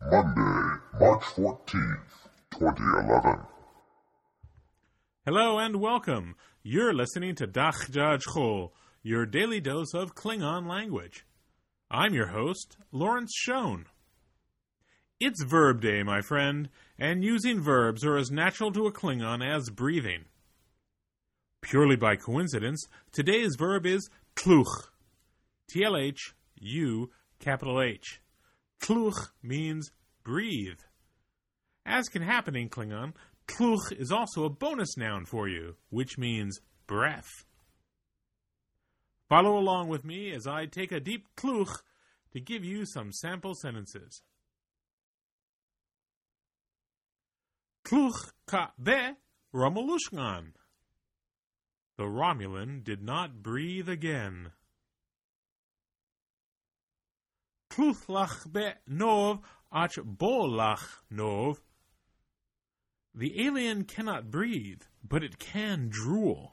Monday, March 14th, 2011. Hello and welcome. You're listening to Dach Jaj Chol, your daily dose of Klingon language. I'm your host, Lawrence Schoen. It's Verb Day, my friend, and using verbs are as natural to a Klingon as breathing. Purely by coincidence, today's verb is tluch. T-L-H-U, capital H. Tluch means breathe. As can happen in Klingon, tluch is also a bonus noun for you, which means breath. Follow along with me as I take a deep tluch to give you some sample sentences. Tluch ka be Romuluskan. The Romulan did not breathe again. Tluch lach be nov ach bo lach nov. The alien cannot breathe, but it can drool.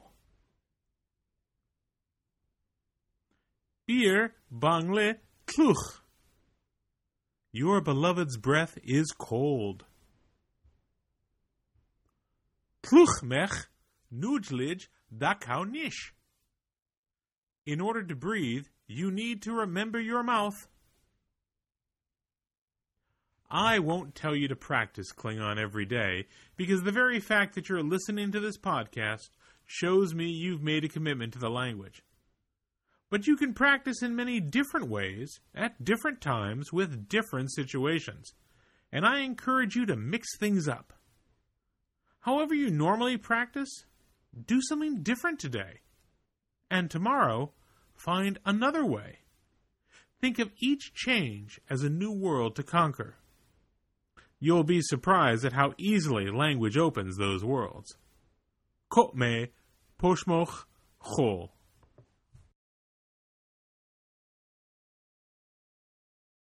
Bir bangle tluch. Your beloved's breath is cold. Tluch mech nujlij dakau nish. In order to breathe, you need to remember your mouth. I won't tell you to practice Klingon every day, because the very fact that you're listening to this podcast shows me you've made a commitment to the language. But you can practice in many different ways, at different times, with different situations. And I encourage you to mix things up. However you normally practice, do something different today. And tomorrow, find another way. Think of each change as a new world to conquer. You'll be surprised at how easily language opens those worlds. Kot me poshmoch chol.